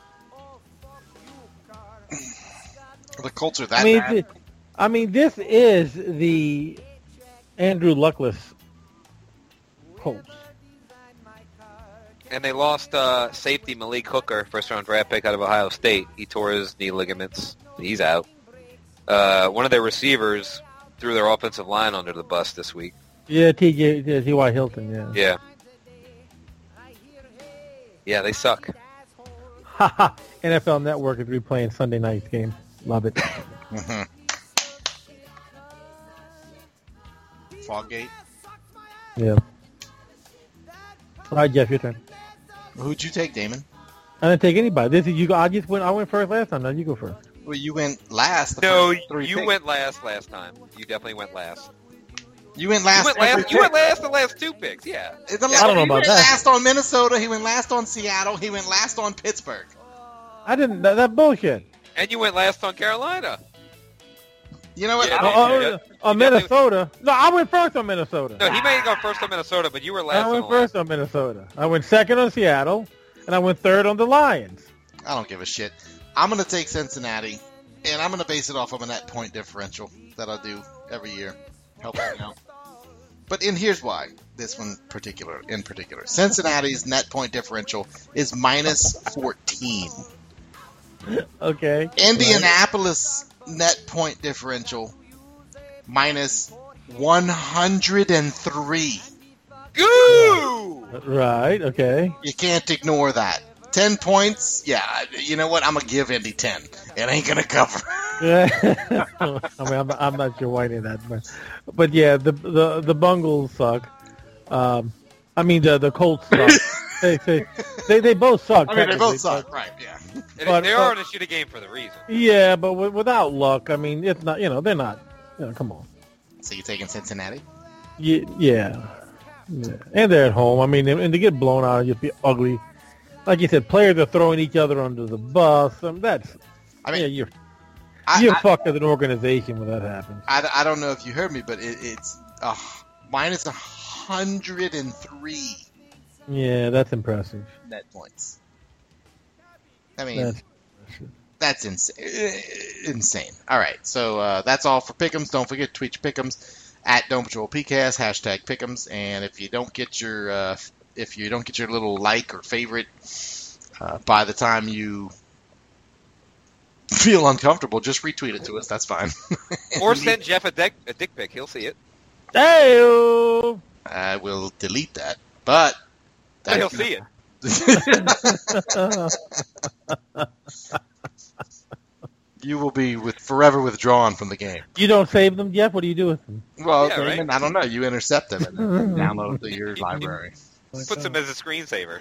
The Colts are that bad. This is the Andrew Luckless Colts. And they lost safety Malik Hooker, first-round draft pick out of Ohio State. He tore his knee ligaments. He's out. One of their receivers threw their offensive line under the bus this week. Yeah, T.Y. Hilton, yeah. Yeah. Yeah, they suck. Haha. NFL Network is replaying Sunday night's game. Love it. Mm-hmm. Foggate. Yeah. All right, Jeff, your turn. Who'd you take, Damon? I didn't take anybody. This is you. I went first last time. Now you go first. Well, you went last. No, three you picks. went last time. You definitely went last. You went last. You went last the last 2 picks, yeah. I don't know He about went that. last on Minnesota. He went last on Seattle. He went last on Pittsburgh. I didn't. That bullshit. And you went last on Carolina. You know what? Yeah, On Minnesota. No, I went first on Minnesota. No, he may have gone first on Minnesota, but you were last I went on the last. first on Minnesota. I went second on Seattle, and I went third on the Lions. I don't give a shit. I'm going to take Cincinnati, and I'm going to base it off of a net point differential that I do every year. Help me out. But here's why. This one in particular. Cincinnati's net point differential is minus 14. Okay. Indianapolis net point differential minus 103. Goo! Right. Okay. You can't ignore that. 10 points, yeah. You know what? I'm gonna give Indy 10. It ain't gonna cover. Yeah. I mean, I'm not sure why any of that, but yeah, the Bungles suck. I mean, the Colts suck. they both suck. I mean, they both technically, suck, right? Yeah. They are in a shitty game for the reason. Yeah, but without luck, I mean, it's not. They're not. Come on. So you taking Cincinnati? Yeah. And they're at home. I mean, and to get blown out and just be ugly. Like you said, players are throwing each other under the bus. You're fucked as an organization when that happens. I don't know if you heard me, but it's minus 103 Yeah, that's impressive. net points. I mean, that's insane. All right, so that's all for Pick'ems. Don't forget to tweet your Pick'ems at Dome Patrol PCast, hashtag Pick'ems. And if you don't get your little like or favorite by the time you feel uncomfortable, just retweet it to us. That's fine. Or send Jeff a dick pic. He'll see it. Hey-o! I will delete that, but He'll see it. You will be forever withdrawn from the game. You don't save them, Jeff? What do you do with them? Well, Yeah, right. I don't know. You intercept them and then download to your library. Puts him as a screensaver.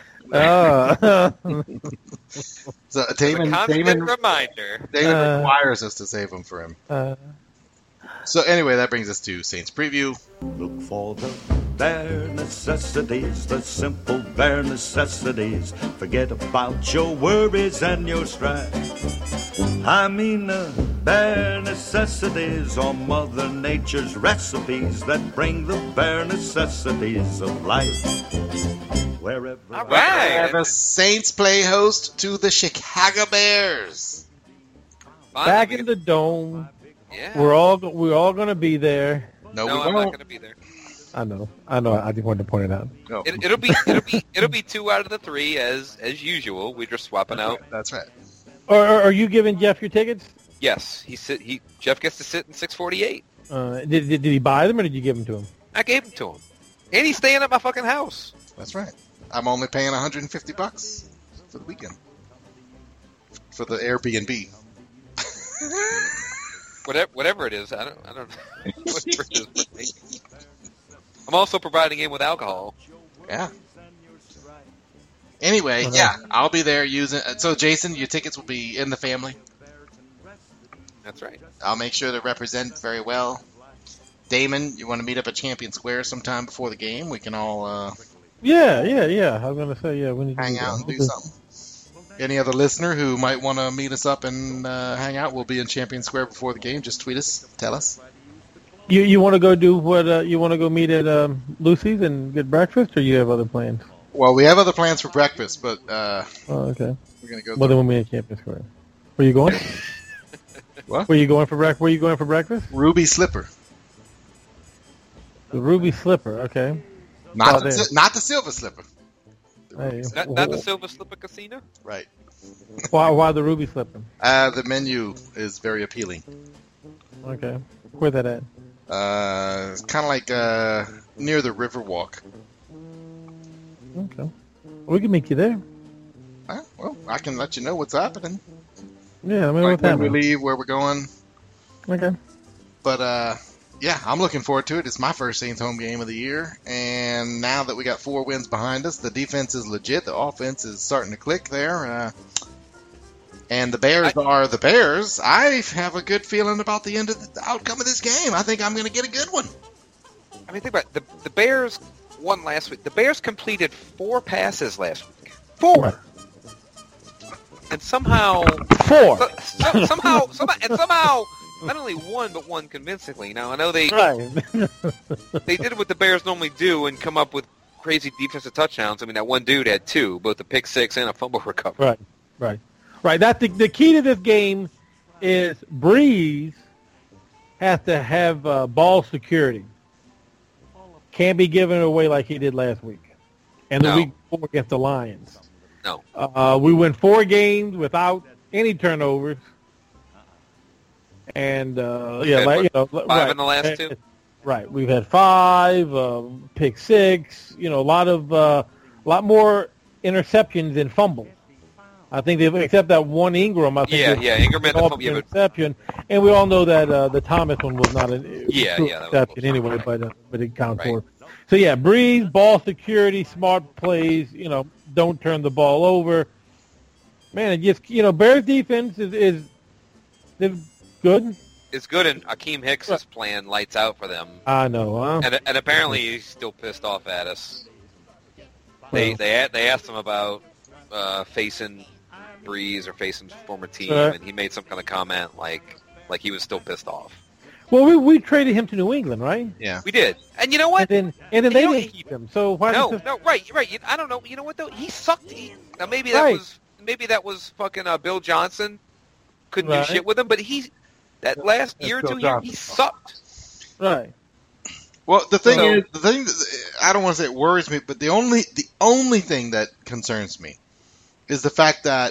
So A Damon reminder. requires us to save them for him. So anyway, that brings us to Saints preview. Look for the bare necessities, the simple bare necessities. Forget about your worries and your strife. I mean the bare necessities are Mother Nature's recipes that bring the bare necessities of life. Wherever. All right. The Saints play host to the Chicago Bears. Back in the Dome. Yeah. We're all going to be there. No, I'm not going to be there. I know. I just wanted to point it out. No. It'll be 2 out of the 3 as usual. We're just swapping out. That's right. Or are you giving Jeff your tickets? Yes, Jeff gets to sit in 648. Did he buy them or did you give them to him? I gave them to him, and he's staying at my fucking house. That's right. I'm only paying $150 for the weekend for the Airbnb. Whatever it is, I don't know. Whatever it is for me. I'm also providing him with alcohol. Yeah. Anyway, yeah, I'll be there using. So, Jason, your tickets will be in the family. That's right. I'll make sure to represent very well. Damon, you want to meet up at Champion Square sometime before the game? We can all Yeah. I was gonna say we need to hang out and do something. Any other listener who might want to meet us up and hang out, we'll be in Champion Square before the game. Just tweet us, tell us. You want to go do what? You want to go meet at Lucy's and get breakfast, or you have other plans? Well, we have other plans for breakfast, but okay. We're gonna go. Well, then we'll meet at Champion Square. Where you going? What? Where you going for breakfast? Where you going for breakfast? Ruby Slipper. The Ruby Slipper. Okay. Not the Silver Slipper. Hey, Not the Silver Slipper Casino? Right. Why the Ruby Slipper? The menu is very appealing. Okay. Where's that at? It's kind of like near the Riverwalk. Okay. We can meet you there. Well, I can let you know what's happening. Yeah, I mean, Like what's when happening? we leave, where we're going. Okay. But, yeah, I'm looking forward to it. It's my first Saints home game of the year. And now that we got 4 wins behind us, the defense is legit. The offense is starting to click there. And the Bears are the Bears. I have a good feeling about the outcome of this game. I think I'm going to get a good one. I mean, think about it. The Bears won last week. The Bears completed 4 passes last week. 4. Right. And somehow... 4. Somehow, not only won, but won convincingly. Now, I know they they did what the Bears normally do and come up with crazy defensive touchdowns. I mean, that one dude had 2, both a pick six and a fumble recovery. Right. That's the key to this game is Breeze has to have ball security. Can't be giving it away like he did last week. And the week before against the Lions. No. We went 4 games without any turnovers. And, 5 in the last 2. Right. We've had 5, pick 6, a lot more interceptions than fumbles. I think they've except that one Ingram. I think Ingram had the fumble. Interception, and we all know that the Thomas one was not an interception anyway, but it counts for. So yeah, Breeze, ball security, smart plays. Don't turn the ball over. Man, it just Bears defense is good. It's good, and Akeem Hicks is playing lights out for them. I know, huh? And apparently he's still pissed off at us. They asked him about facing Breeze or facing former team, and he made some kind of comment like he was still pissed off. Well, we traded him to New England, right? Yeah, we did. And you know what? And then they didn't keep him. So why? Right. I don't know. You know what though? He sucked. Now maybe that was fucking Bill Johnson. Couldn't do shit with him, but that last year or 2 years he sucked. Right. Well, the thing I don't want to say it worries me, but the only thing that concerns me is the fact that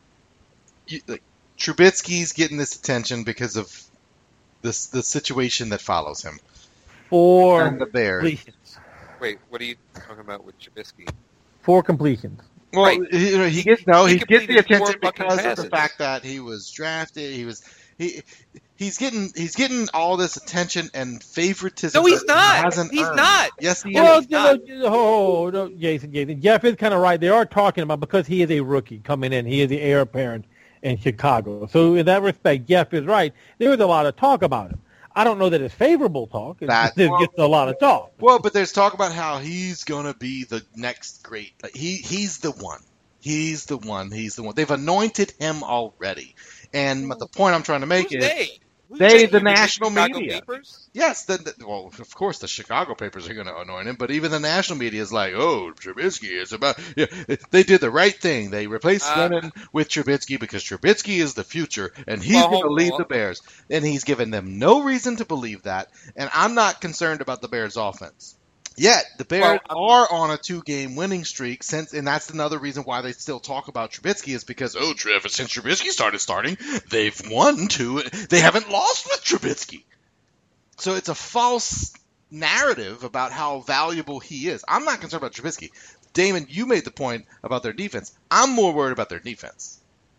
Trubisky's getting this attention because of the situation that follows him. And the Bears. Completions. Wait, what are you talking about with Trubisky? 4 completions. Well, he gets the attention because of the fact that he was drafted. He's getting all this attention and favoritism. No, he's not. He's not. Yes, he is. No, Jason. Jeff is kind of right. They are talking about because he is a rookie coming in. He is the heir apparent in Chicago. So in that respect, Jeff is right. There was a lot of talk about him. I don't know that it's favorable talk. It gets a lot of talk. Well, but there's talk about how he's going to be the next great. He's the one. He's the one. They've anointed him already. And the point I'm trying to make is the national media. Papers? Yes. Well, of course, the Chicago papers are going to anoint him, but even the national media is like, oh, Trubisky is about. Yeah, they did the right thing. They replaced Lennon with Trubisky because Trubisky is the future, and he's going to lead the Bears. And he's given them no reason to believe that. And I'm not concerned about the Bears' offense. Yet, the Bears are on a 2-game winning streak, and that's another reason why they still talk about Trubisky is because, ever since Trubisky started starting, they've won 2. They haven't lost with Trubisky. So it's a false narrative about how valuable he is. I'm not concerned about Trubisky. Damon, you made the point about their defense. I'm more worried about their defense.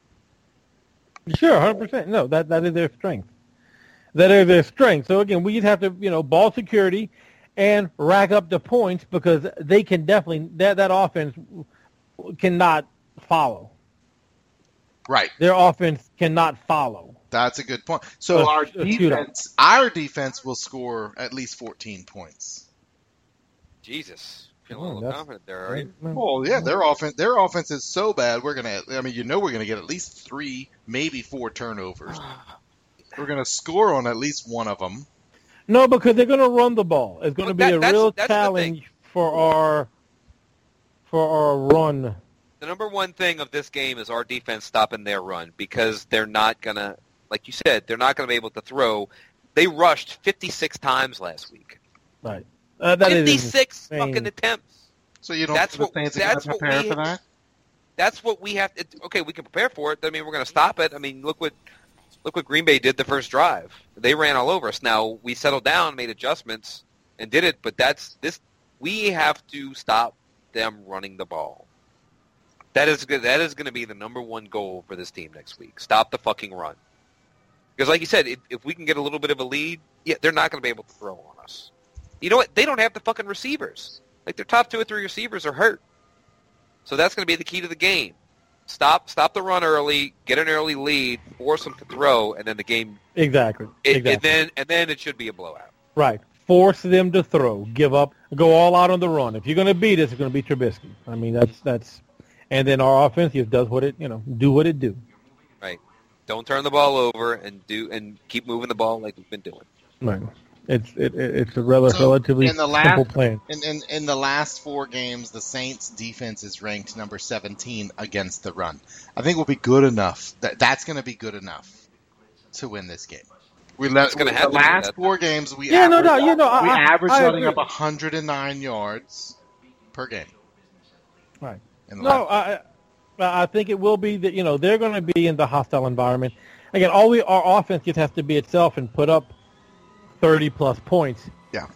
Sure, 100%. No, that is their strength. That is their strength. So, again, we just have to, ball security and rack up the points because they can definitely that offense cannot follow. Right. Their offense cannot follow. That's a good point. So our defense will score at least 14 points. Jesus. Feeling a little confident there, are you? Well, yeah, their offense is so bad. We're gonna get at least 3, maybe 4 turnovers. We're gonna score on at least one of them. No, because they're going to run the ball. It's going to be a real challenge for our run. The number one thing of this game is our defense stopping their run because they're not going to, like you said, they're not going to be able to throw. They rushed 56 times last week. Right. 56 fucking attempts. So you don't think the Saints are going to prepare for that? That's what we have to. Okay, we can prepare for it. I mean, we're going to stop it. I mean, look what Green Bay did the first drive. They ran all over us. Now, we settled down, made adjustments, and did it. But we have to stop them running the ball. That is going to be the number one goal for this team next week. Stop the fucking run. Because like you said, if we can get a little bit of a lead, they're not going to be able to throw on us. You know what? They don't have the fucking receivers. Like, their top 2 or 3 receivers are hurt. So that's going to be the key to the game. Stop the run early, get an early lead, force them to throw, and then the game... Exactly. And then it should be a blowout. Right. Force them to throw. Give up. Go all out on the run. If you're going to beat us, it's going to be Trubisky. I mean, that's... And then our offense just does what it, do what it do. Right. Don't turn the ball over and keep moving the ball like we've been doing. Right. It's a relatively simple plan. In the last 4 games, the Saints' defense is ranked number 17 against the run. I think we'll be good enough. That's going to be good enough to win this game. The last 4 games, we average running up 109 yards per game. Right. I think it will be that they're going to be in the hostile environment. Again, our offense just has to be itself and put up 30-plus points. Yeah.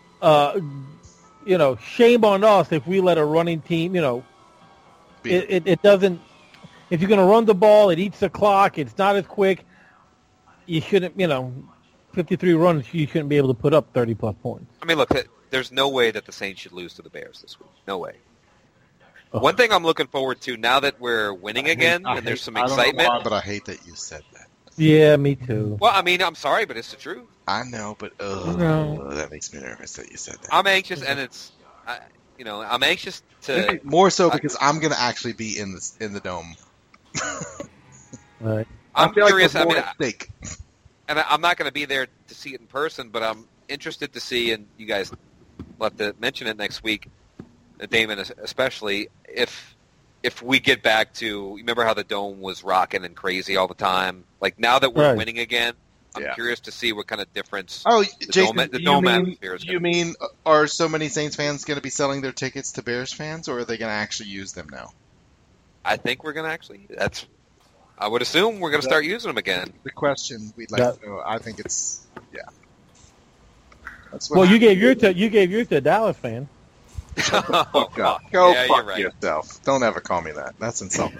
Shame on us if we let a running team, it doesn't... If you're going to run the ball, it eats the clock, it's not as quick. You shouldn't, 53 runs, you shouldn't be able to put up 30-plus points. I mean, look, there's no way that the Saints should lose to the Bears this week. No way. One thing I'm looking forward to, now that we're winning again and there's some excitement... I don't know why, but I hate that you said that. Yeah, me too. Well, I mean, I'm sorry, but it's the truth. I know, but that makes me nervous that you said that. I'm anxious, and I'm anxious to... More so because I'm going to actually be in the dome. Right. I'm curious. Like and I'm not going to be there to see it in person, but I'm interested to see, and you guys will have to mention it next week, Damon especially, if we get back to, remember how the dome was rocking and crazy all the time? Like, now that we're winning again, I'm curious to see what kind of difference the dome atmosphere is. You mean, are so many Saints fans going to be selling their tickets to Bears fans, or are they going to actually use them now? I think we're going to actually... I would assume we're going to start using them again. The question we'd like to know, I think it's... Yeah. Well, you gave yours to a Dallas fan. Oh, God. Go fuck yourself. Don't ever call me that. That's insulting.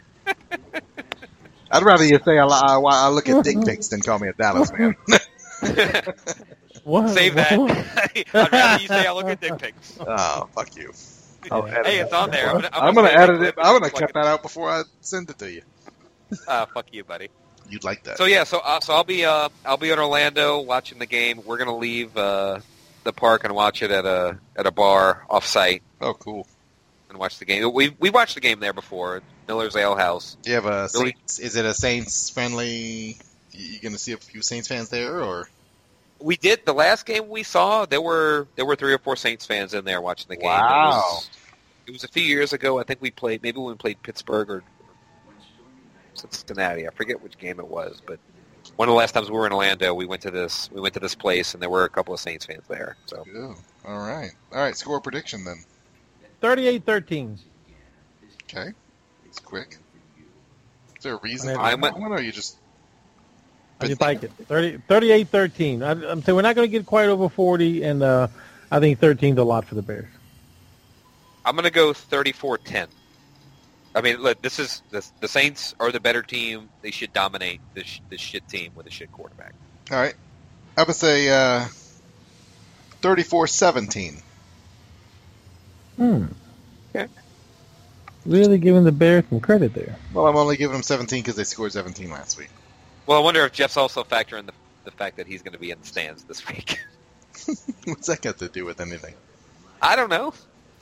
I'd rather you say I look at dick pics than call me a Dallas fan. Save that. I'd rather you say I look at dick pics. Oh, fuck you. Hey, it's on there. I'm going to edit it. I'm going to cut that out before I send it to you. Fuck you, buddy. You'd like that. So yeah, so I'll be in Orlando watching the game. We're gonna leave the park and watch it at a bar off-site. Oh, cool. And watch the game. We watched the game there before, Miller's Ale House. Do you have a Saints? Is it a Saints friendly? You gonna see a few Saints fans there, or? We did. The last game we saw, there were 3 or 4 Saints fans in there watching the game. Wow. It was a few years ago. I think we played when we played Pittsburgh or Cincinnati. I forget which game it was, but one of the last times we were in Orlando, we went to this place, and there were a couple of Saints fans there. So, all right. Score prediction then. 38-13. Okay, it's quick. Is there a reason? Or you just? I just like it. 38-13. I'm saying we're not going to get quite over 40, and I think 13 is a lot for the Bears. I'm going to go 34-10. I mean, look, the Saints are the better team. They should dominate this shit team with a shit quarterback. All right. I would say 34-17. Okay. Really giving the Bears some credit there. Well, I'm only giving them 17 because they scored 17 last week. Well, I wonder if Jeff's also factoring the fact that he's going to be in the stands this week. What's that got to do with anything? I don't know.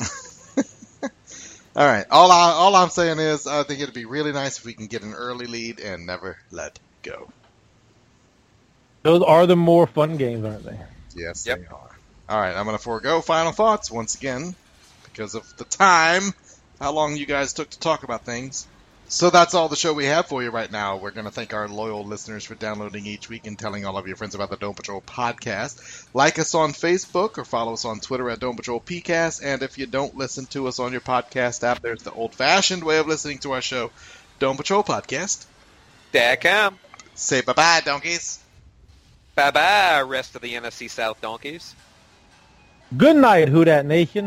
All right. All I'm saying is I think it'd be really nice if we can get an early lead and never let go. Those are the more fun games, aren't they? Yes, they are. All right. I'm going to forego final thoughts once again because of the time, how long you guys took to talk about things. So that's all the show we have for you right now. We're going to thank our loyal listeners for downloading each week and telling all of your friends about the Dome Patrol podcast. Like us on Facebook or follow us on Twitter at Dome Patrol PCast. And if you don't listen to us on your podcast app, there's the old-fashioned way of listening to our show, Dome Patrol Podcast. .com. Say bye-bye, donkeys. Bye-bye, rest of the NFC South donkeys. Good night, Who Dat Nation.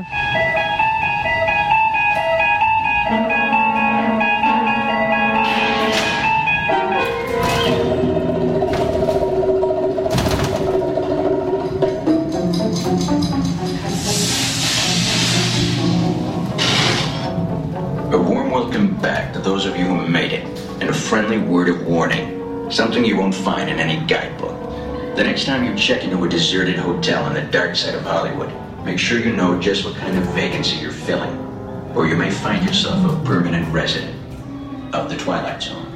A warm welcome back to those of you who made it, and a friendly word of warning. Something you won't find in any guidebook. The next time you check into a deserted hotel on the dark side of Hollywood, make sure you know just what kind of vacancy you're filling, or you may find yourself a permanent resident of the Twilight Zone.